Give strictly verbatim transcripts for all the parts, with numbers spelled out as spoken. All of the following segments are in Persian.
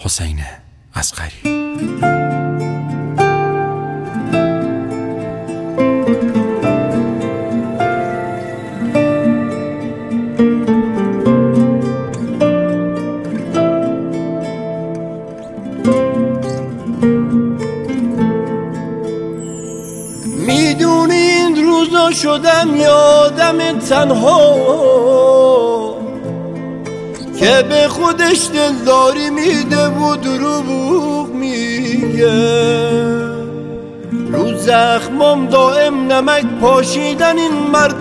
حسین اصغری. میدونی این روزا شدم یادم تنها که به خودش دلداری میده و دروغ میگه. رو زخمام دائم نمک پاشیدن این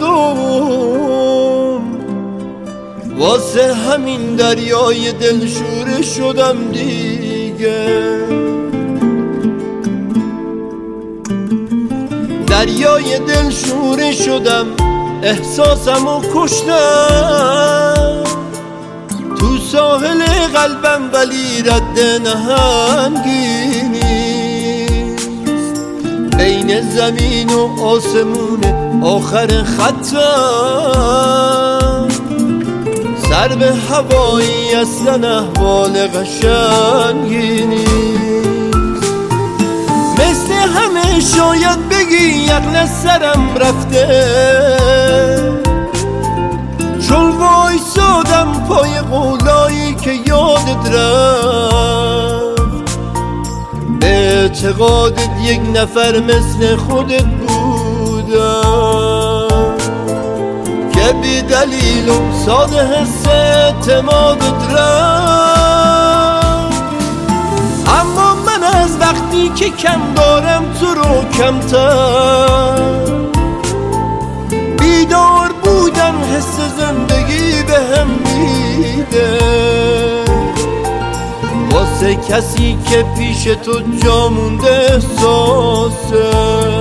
مردم، واسه همین دریای دلشوره شدم دیگه. دریای دلشوره شدم، احساسمو کشتم تو ساحل قلبم، ولی رد نهنگی نیست. بین زمین و آسمون آخر خطم، سر به هوایی اصلا احوال قشنگی نیست. مثل همه شاید بگی عقل سرم رفته، چون وایسادم پای قولایی که یادت رفت. به اعتقادت یک نفر مثل خودت بودم که بی دلیل و ساده حس اعتمادت رفت. اما من از وقتی که کم دارم تو رو کمتر بیدار بودم، حس زندگی به هم میده. واسه کسی که پیش تو جا مونده احساسش،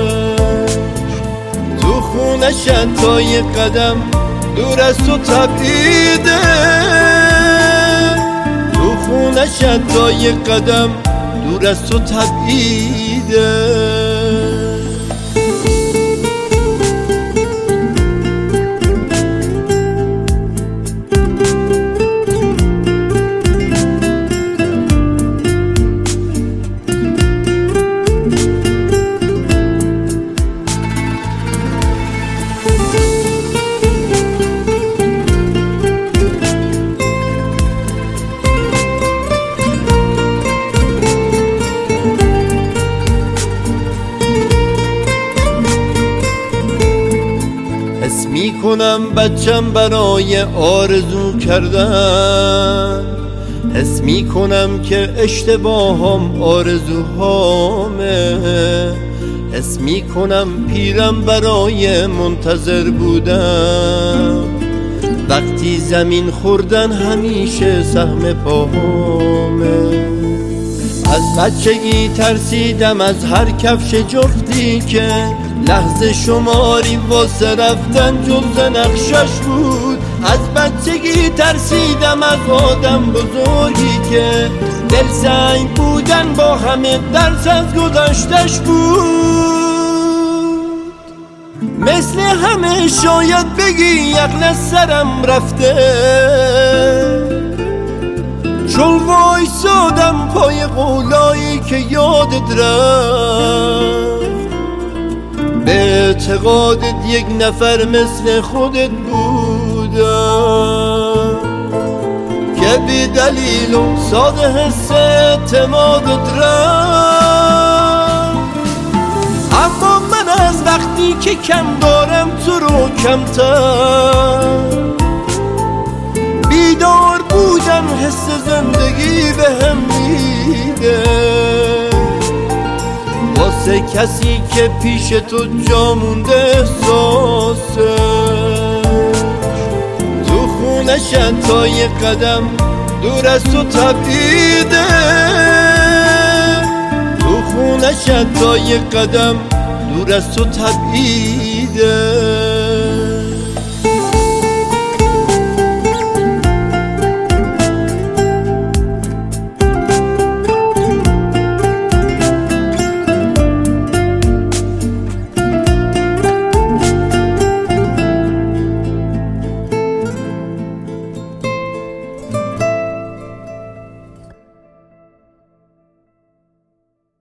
تو خونش تا یه قدم دور از تو تبعیده. تو خونش تا یه قدم دور از تو تبعیده. حس میکنم بچم برای آرزو کردن، حس میکنم که اشتباهام آرزوهامه، حس میکنم پیرم برای منتظر بودم. وقتی زمین خوردن همیشه سهم پاهامه. از بچگی ترسیدم از هر کفش جفتی که لحظه شماری واسه رفتن جز نقشش بود. از بچگی ترسیدم از آدم بزرگی که دل سنگ بودن با همه درس از گذشتش بود. مثل همه شاید بگی عقل سرم رفته، چون وایسادم پای قولایی که یادت رفت. به اعتقادت یک نفر مثل خودت بودم که بی دلیل و ساده حس اعتمادت رفت. اما من از وقتی که کم دارم تو رو کمتر بیدار بودم، حس زندگی به هم میده. واسه کسی که پیش تو جا مونده احساسش، تو خونش تا یه قدم دور از تو تبعیده. تو خونش تا یه قدم دور از تو تبعیده.